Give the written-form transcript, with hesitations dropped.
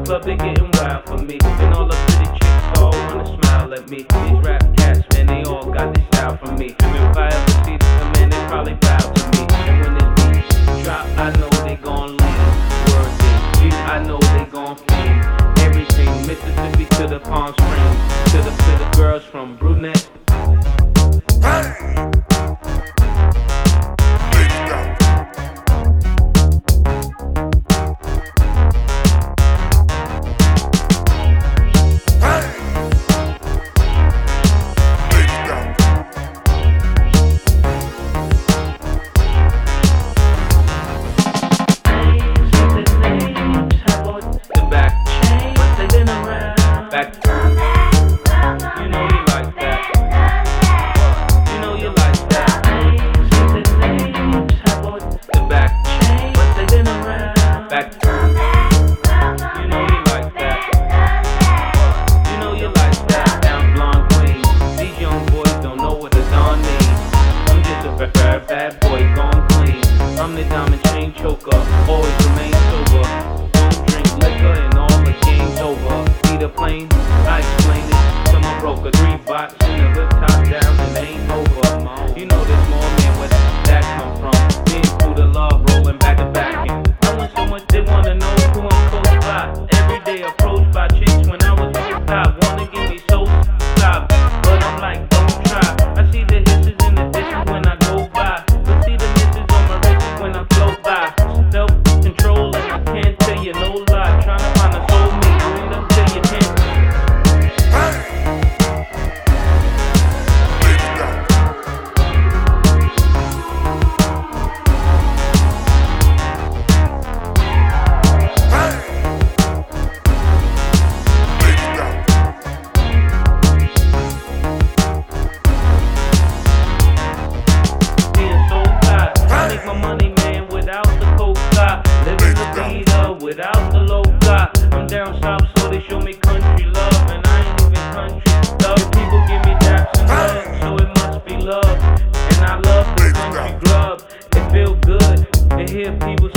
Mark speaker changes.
Speaker 1: club, they getting wild for me. And all the pretty chicks all wanna smile at me. These rap cats, man, they all got this style from me. And if I ever see them, man, they probably bow to me. And when this beat drop, I know they gon' lean. Word they I know they gon' feed. Everything, Mississippi to the Palm Springs, to the girls from Brunette. Bad boy gone clean. I'm the diamond chain choker, always remain sober. Don't drink liquor and all the game's over. Need a plane? I explain it to my broker. 3 bots in the hood, top down, and ain't over. You know there's more man where that come from. Me and through the love rolling back to back. And I want so much they wanna know who I'm close by. Every day approached by chicks when I was on top. Wanna give me so stop, but I'm like, don't try. I see the hisses in the dishes when I go by. Self-control and I can't tell you no lie. Trying to find a soulmate, you end up till you can't. Being so tired, I make my money, man, without the coca. Living the leader without the low guy. I'm down south, so they show me country love, and I ain't even country love. People give me daps and love, so it must be love. And I love the country grub. It feel good to hear people